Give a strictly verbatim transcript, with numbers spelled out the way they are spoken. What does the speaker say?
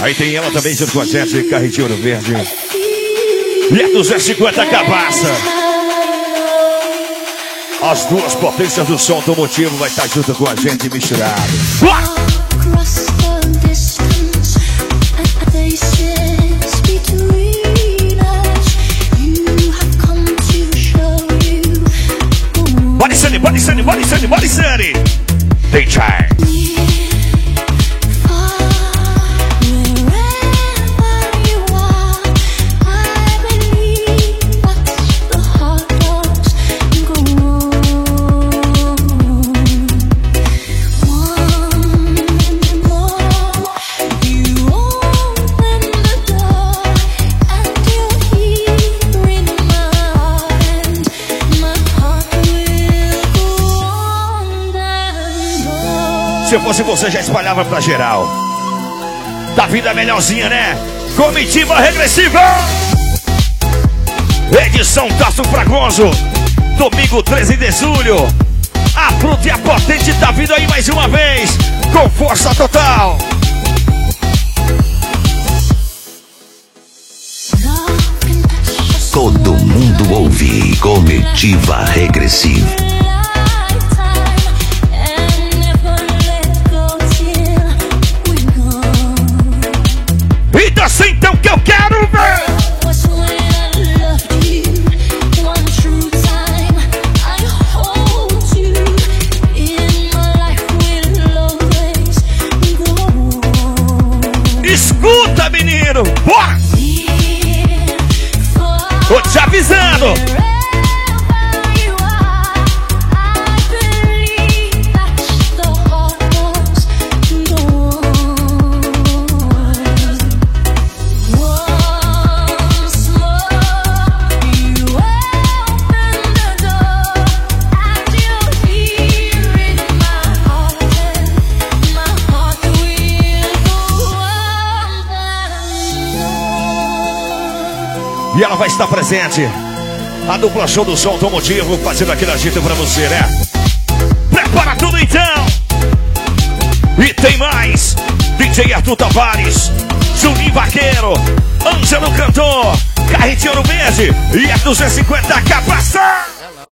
Aí tem ela também junto com a gente, Carretinho Ouro Verde. E a duzentos e cinquenta Cabaça. As duas potências do som automotivo vai estar junto com a gente misturado. Uh! Body Sunny, Body Sunny, Body Sunny, Body Sunny. D J. Se eu fosse você, já espalhava pra geral. Da vida melhorzinha, né? Comitiva regressiva. Edição Tasso Fragoso. Domingo treze de julho. A fruta e a potente da vida aí mais uma vez. Com força total. Todo mundo ouve Comitiva Regressiva. E assim então que eu quero ver. Escuta, menino. Bora. Tô te avisando. E ela vai estar presente. A dupla show do som automotivo fazendo aquele agito pra você, né? Prepara tudo então. E tem mais. D J Arthur Tavares, Juninho Vaqueiro, Ângelo Cantor, Carretinho Ouro Verde e a duzentos e cinquenta Cabaça.